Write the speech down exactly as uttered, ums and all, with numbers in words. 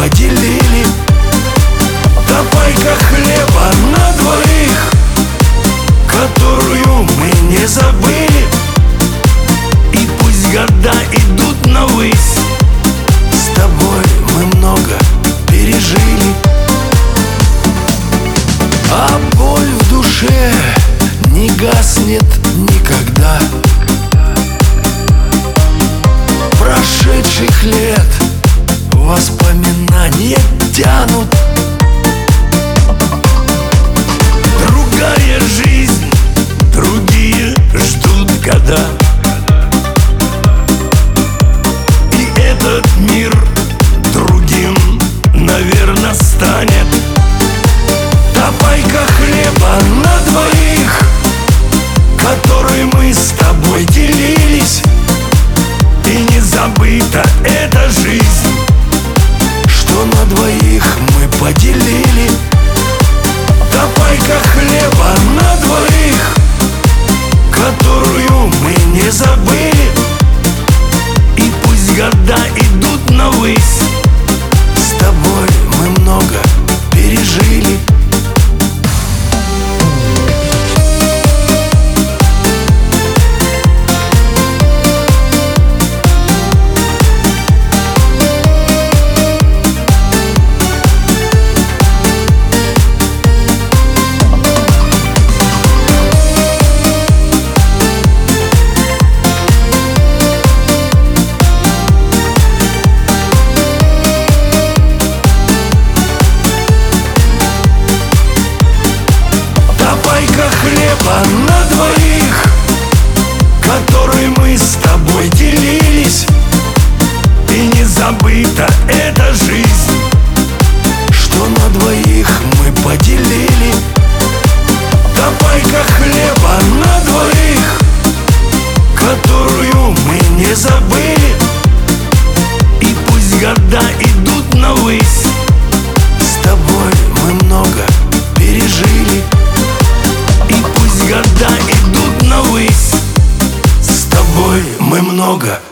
поделили. Топайка хлеба на двоих, которую мы не забыли. И пусть года идут навысь, с тобой мы много пережили. А боль в душе не гаснет никогда. Прошедших лет воспоминания тянут. Другая жизнь, другие ждут года. И этот мир другим, наверное, станет. Топайка хлеба на двоих, который мы с тобой делились. И не забыта эта жизнь, что на двоих мы поделили. Топайка хлеба на двоих, которую мы не забыли. И пусть года идут навысь, с тобой мы много пережили. Хлеба на двоих, который мы с тобой делились. И не забыта эта жизнь, что на двоих мы поделили. Топайка хлеба на двоих, которую мы не забыли. И пусть года идут навысь, с тобой мы много пережили. Года идут навысь, с тобой мы много